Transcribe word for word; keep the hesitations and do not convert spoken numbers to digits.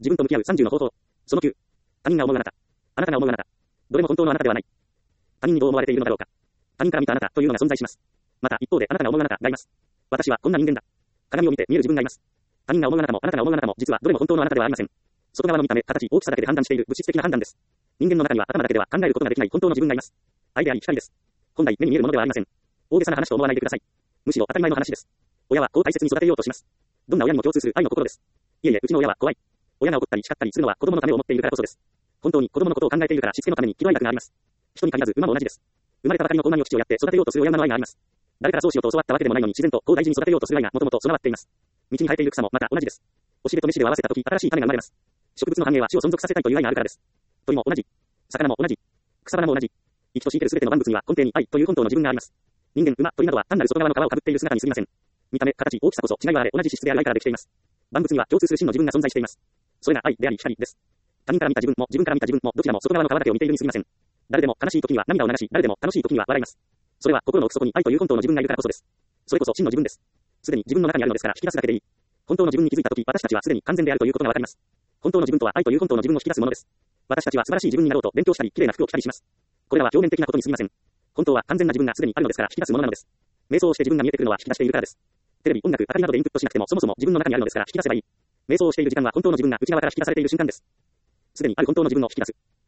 自分と向き合うさんじゅうの方法。そのきゅう。他人が思うあなた。あなたが思うあなた。どれも本当のあなたではない。他人にどう思われているのだろうか。他人から見たあなたというのが存在します。また、一方であなたが思うあなたがいます。私はこんな人間だ。鏡を見て見える自分がいます。他人が思うあなたもあなたが思うあなたも実はどれも本当のあなたではありません。外側の見た目、形、大きさだけで判断している物質的な判断です。人間の中には頭だけでは考えることができない本当の自分がいます。愛であり光です。本来目に見えるものではありません。大げさな話と思わないでください。むしろ当たり前の話です。親は子を大切に育てようとします。どんな親にも共通する愛の心です。いえいえ、うちの親は怖い。親が怒ったり叱ったりするのは子供のためを思っているからこそです。本当に子供のことを考えているからしつけのためにひどい悪があります。人に限らず馬も同じです。生まれたばかりの子馬にお乳をやって育てようとする親の愛があります。誰からそうしようと教わったわけでもないのに自然と子を大事に育てようとする愛がもともと備わっています。道に生えている草もまた同じです。おしべとめしべを合わせたとき新しい種が生まれます。植物の繁栄は種を存続させたいという愛があるからです。鳥も同じ。魚も同じ。草花も同じ。生きとし生けるすべての万物には根底に愛という本当の自分があります。人間、馬、鳥などは単なる外側の皮をかぶっている姿に過ぎません。見た目、形、大きさこそ違いはあれ同じ質である愛からできています。万物には共通する真の自分が存在しています。それが愛であり光です。他人から見た自分も自分から見た自分もどちらも外側の皮だけを見ているに過ぎません。誰でも悲しい時には涙を流し、誰でも楽しい時には笑います。それは心の奥底に愛という本当の自分がいるからこそです。それこそ真の自分です。すでに自分の中にあるのですから引き出すだけでいい。本当の自分に気づいた時、私たちはすでに完全であるということがわかります。本当の自分とは愛という本当の自分を引き出すものです。私たちは素晴らしい自分になろうと勉強したり、綺麗な服を着たりします。これらは表面的なことに過ぎません。本当は完全な自分がすでにあるのですから引き出すものなのです。瞑想をして自分が見えてくるのは引き出しているからです。テレビ、音楽、明かりなどでインプットしなくてもそもそも自分の中にあるのですから引き出せばいい。瞑想をしている時間は本当の自分が内側から引き出されている瞬間です。すでにある本当の自分を引き出す。